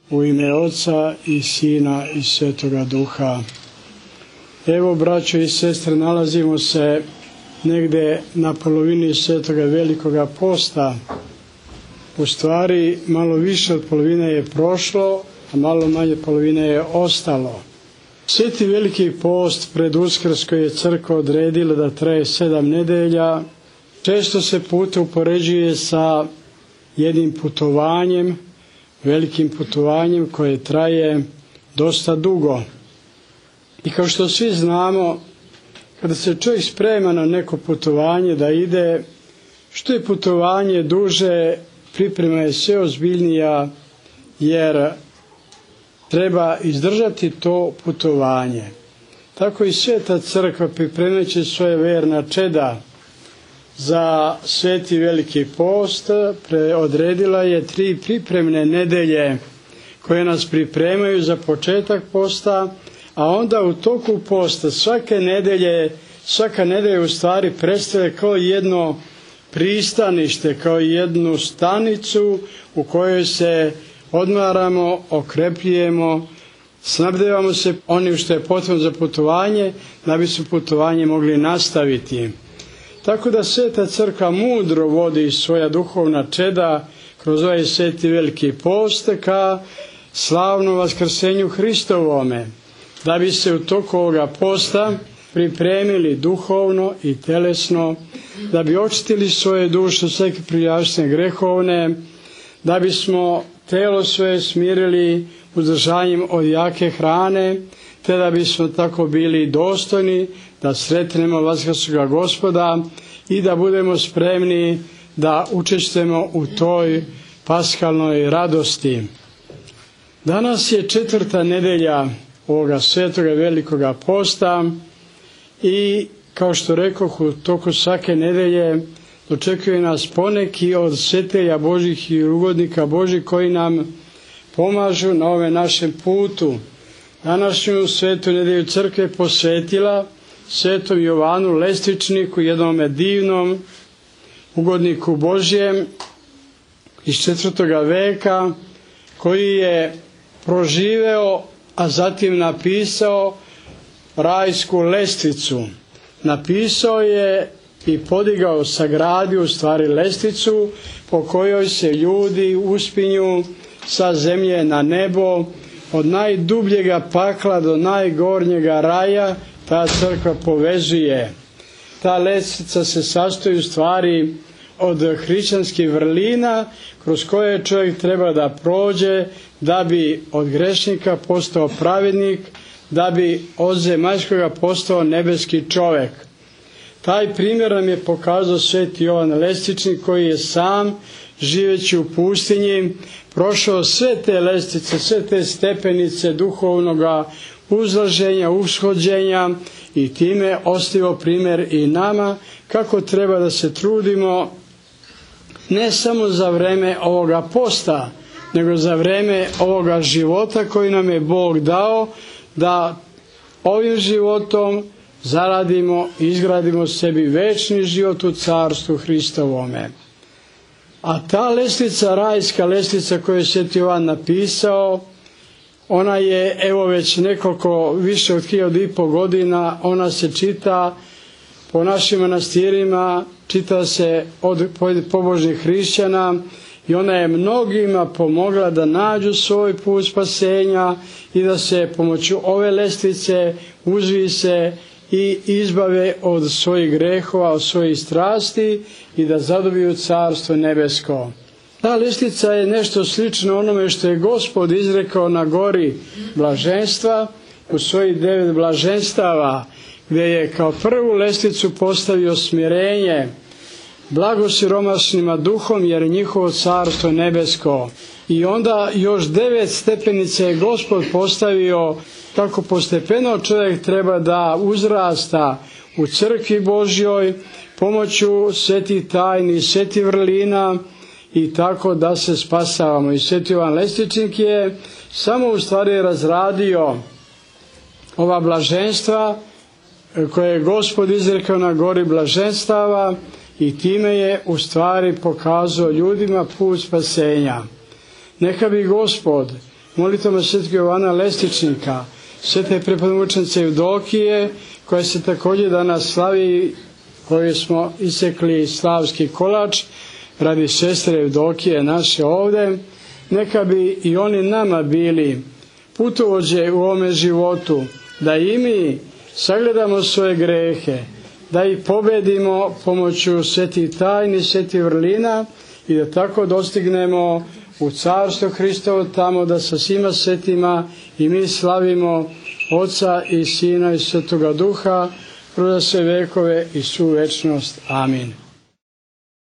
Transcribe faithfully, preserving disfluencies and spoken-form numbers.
U ime Oca i Sina i Svetoga Duha. Evo, braćo i sestre, nalazimo se negdje na polovini Svetoga Velikoga posta. U stvari, malo više od polovine je prošlo, a malo manje polovine je ostalo. Sveti Veliki post pred Uskrs koji je crkva odredila da traje sedam nedelja, često se puta upoređuje sa jednim putovanjem, velikim putovanjem koje traje dosta dugo. I kao što svi znamo, kada se čovjek sprema na neko putovanje da ide, što je putovanje duže, priprema je sve ozbiljnija, jer treba izdržati to putovanje. Tako i Sveta Crkva, pripremajući svoje verna čeda za Sveti Veliki post, odredila je tri pripremne nedelje koje nas pripremaju za početak posta, a onda u toku posta svake nedelje, svaka nedelja u stvari predstavlja kao jedno pristanište, kao jednu stanicu u kojoj se odmaramo, okrepljujemo, snabdevamo se onim što je potrebno za putovanje, da bi se putovanje mogli nastaviti. Tako da Sveta Crkva mudro vodi svoja duhovna čeda kroz ovaj Sveti Veliki post ka slavnom vaskrsenju Hristovome, da bi se u toku ovoga posta pripremili duhovno i telesno, da bi očistili svoje duše sveke prijašnje grehovne, da bismo telo svoje smirili uzdržanjem od jake hrane, te da bismo tako bili dostojni da sretnemo Vaskrsloga Gospoda i da budemo spremni da učestvujemo u toj paskalnoj radosti. Danas je četvrta nedelja ovoga Svetoga Velikoga posta i kao što rekoh, u toku svake nedelje dočekuje nas poneki od svetelja Božih i ugodnika Božih koji nam pomažu na ove našem putu. Današnju svetu nedelju crkve posvetila Svetom Jovanu Lestičniku, jednome divnom ugodniku Božjem iz četvrtoga veka, koji je proživeo, a zatim napisao rajsku lestvicu. Napisao je i podigao, sagradio u stvari lestvicu po kojoj se ljudi uspinju sa zemlje na nebo, od najdubljega pakla do najgornjega raja. Ta crkva povezuje. Ta lestvica se sastoji u stvari od hrišćanskih vrlina kroz koje čovjek treba da prođe da bi od grešnika postao pravednik, da bi od zemaljskoga postao nebeski čovjek. Taj primjer nam je pokazao Sveti Jovan Lestičnik, koji je sam, živeći u pustinji, prošao sve te lestvice, sve te stepenice duhovnoga uzlaženja, ushođenja i time ostavio primjer i nama kako treba da se trudimo ne samo za vreme ovoga posta, nego za vreme ovoga života koji nam je Bog dao, da ovim životom zaradimo i izgradimo sebi večni život u Carstvu Hristovome. A ta lestvica, rajska lestvica koju je Sveti Jovan napisao, ona je evo već nekoliko, više od hiljadu i pol godina, ona se čita po našim manastirima, čita se od pobožnih hrišćana i ona je mnogima pomogla da nađu svoj put spasenja i da se pomoću ove lestvice uzvise i izbave od svojih grehova, od svojih strasti i da zadobiju Carstvo nebesko. Ta lestvica je nešto slično onome što je Gospod izrekao na gori blaženstva u svojih devet blaženstava, gdje je kao prvu lestvicu postavio smirenje, blago siromašnima duhom jer je njihovo Carstvo nebesko. I onda još devet stepenica je Gospod postavio kako postepeno čovjek treba da uzrasta u crkvi Božjoj pomoću svetih tajni, svetih vrlina i tako da se spasavamo. I Sveti Jovan Lestičnik je samo u stvari razradio ova blaženstva koje je Gospod izrekao na gori blaženstava i time je u stvari pokazao ljudima put spasenja. Neka bi Gospod molitvama svetog Jovana Lestičnika, svete prepomučenice Evdokije, koja se također danas slavi, koju smo isekli slavski kolač radi sestre Evdokije naše ovdje. Neka bi i oni nama bili putovođe u ovome životu, da i mi sagledamo svoje grehe, da ih pobedimo pomoću svetih tajni, svetih vrlina i da tako dostignemo u carstvo Hristovo, tamo da sa svima svetima i mi slavimo Oca i Sina i Svetoga Duha kroz sve vekove i svu večnost. Amin.